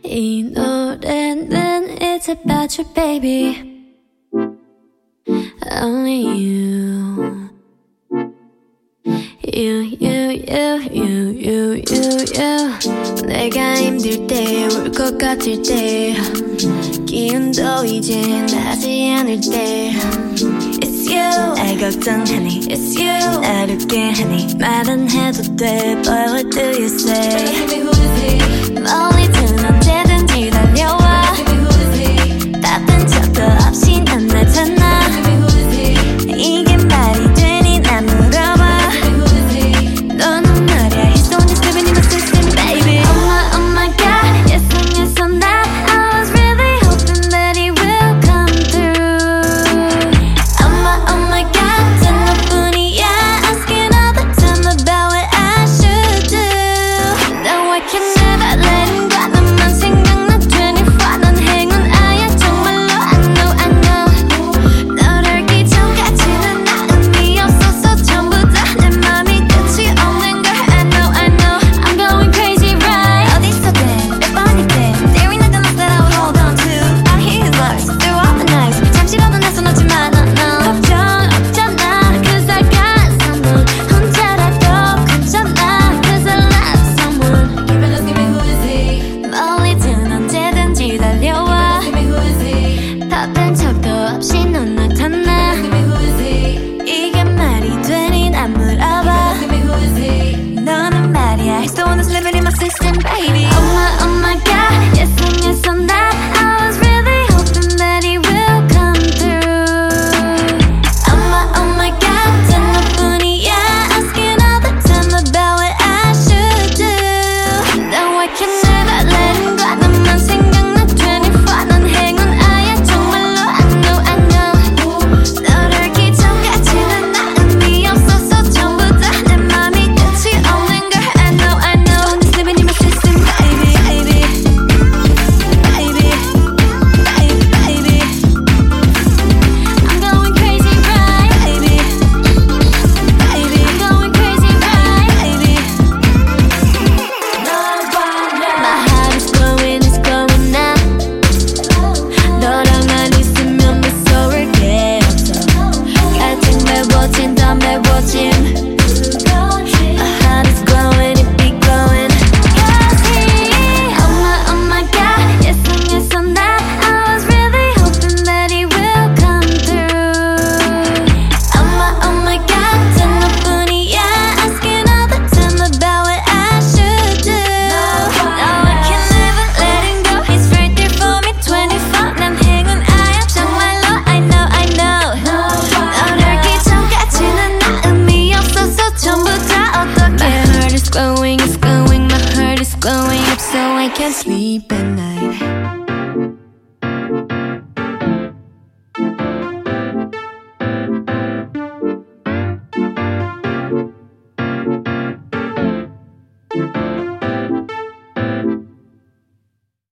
이 노래는 It's about you baby Only you 내가 힘들 때 울 것 같을 때 기운도 이제 나지 않을 때 It's you 날 걱정하니 It's you 날 웃게 하니 말은 해도 돼 But what do you say 멀리든 언제든지 달려와 바쁜 척도 없이 난 나타나 이게 말이 되니 난 물어봐 너는 말야 He's the one that's living in my system baby Oh my god Yes and yes on that I was really hoping that he will come through Oh my god 단 너뿐이야 Asking all the time about what I should do No I can never let him go 너만 생각나 24 넌 행운아야 정말로 I know 너를 알기 전까지는 나 의미 없었어 전부 다 내 맘이 끝이 없는 걸 I know I'm going crazy right 어디서든 몇 번이든 There ain't nothing else that I would hold on to I hear his voice through all the nights 잠시라도 날 손놓지만 no 걱정 없잖아 Cause I got someone 혼자라도 괜찮아 Cause I love someone Give me who is he 멀리든 언제든지 달려와 Give me who is he 바쁜 척도 없이 넌 나타나 Give me who is he 이게 말이 되니 난 물어봐 Give me who is he 너는 말이야 He's the one that's living in my system baby Oh my god Yes and yes on that I was really hoping that he will come through Oh my god 단 너뿐이야 Asking all the time about what I should do No I can never let him go 너만 생각나 24 넌 행운아야 정말로 I know 너를 알기 전까지는 나 의미 없었어 전부 다 내 맘이 끝이 없는 걸 I know Just living in my system baby baby I'm going crazy right baby I'm going crazy right baby My heart is glowing it's glowing now 너랑만 있으면 무서울 게 없어 같은 매워진 더 매워진 My heart is glowing it be glowing Cause he Oh my god Yes and yes on that I was really hoping that he will come through Oh my god 단 너뿐이야 Asking all the time about what I should do No I can never let him go He's right there for me 24 난 행운아야 정말로 I know 너를 알기 전까지는 나 의미 없었어 전부 다 어떡해 My heart is glowing, it's glowing My heart is glowing up so I can't sleep at night